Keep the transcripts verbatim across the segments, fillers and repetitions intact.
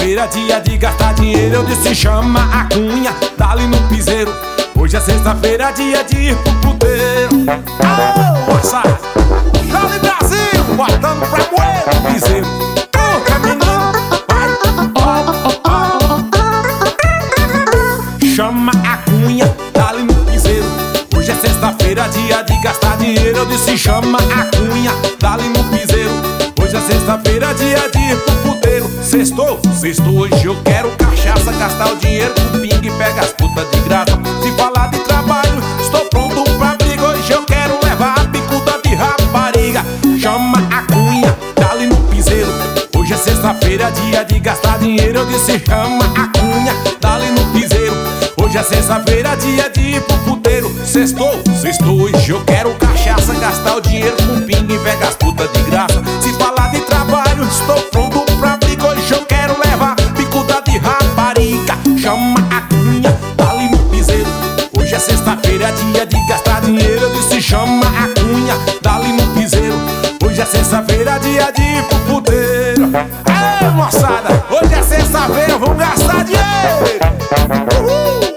sexta-feira, dia de gastar dinheiro. Eu disse chama a cunha, dá-lhe no piseiro. Hoje é sexta-feira, dia de ir pro puteiro. Aô, moçada, Dali Brasil, botando pra moer no piseiro. Toca, menino, vai, ó, ó. Chama a cunha, dá-lhe no piseiro. Hoje é sexta-feira, dia de gastar dinheiro. Eu disse chama a cunha, dá-lhe no piseiro. Hoje é sexta-feira, dia de ir pro puteiro. Sextou, sextou, hoje eu quero cachaça, gastar o dinheiro com pingue e pega as putas de graça. Se falar de trabalho, estou pronto pra briga. Hoje eu quero levar a bicuda de rapariga. Chama a cunha, dá-lhe no piseiro. Hoje é sexta-feira, dia de gastar dinheiro. Eu disse chama a cunha, dá-lhe no piseiro. Hoje é sexta-feira, dia de ir pro puteiro. Sextou, sextou, hoje eu quero cachaça, gastar o dinheiro com pingue e pega as putas de graça. Se falar de trabalho, estou pronto pra briga. Hoje eu quero levar bicuda de rapariga. Chama a cunha, dá-lhe no piseiro. Hoje é sexta-feira, dia de gastar dinheiro. Eu disse chama a cunha, dá-lhe no piseiro. Hoje é sexta-feira, dia de ir pro puteiro. Ei, moçada, hoje é sexta-feira, vamos gastar dinheiro. Uhul.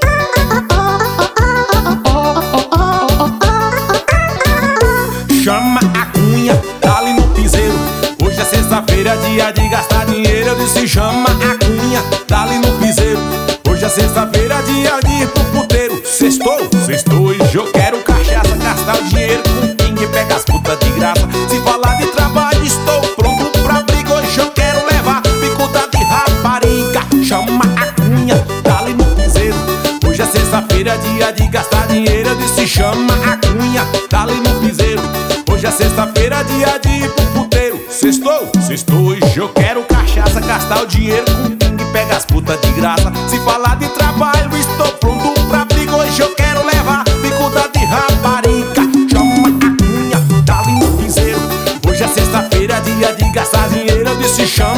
Chama a cunha, dá-lhe no piseiro. Hoje é sexta-feira, dia de gastar dinheiro. Eu disse chama a cunha, dá-lhe no piseiro. Hoje é sexta-feira, dia de ir pro puteiro. Sextou, sextou, hoje eu quero cachaça, gastar o dinheiro com pingue e pega as putas de graça. Se falar de trabalho, estou pronto pra briga. Hoje eu quero levar bicuda de rapariga. Chama a cunha, dá-lhe no piseiro. Hoje é sexta-feira, dia de gastar dinheiro. Eu disse chama a cunha, dá-lhe no piseiro. Hoje é sexta-feira, dia de ir pro puteiro. Sextou, sextou, hoje eu quero cachaça, gastar o dinheiro com pingue e pega as putas de graça. Se falar de trabalho, estou pronto pra briga. Hoje eu quero levar bicuda de rapariga. Chama a cunha, dá-lhe no piseiro. Hoje é sexta-feira, dia de gastar dinheiro. Eu disse chama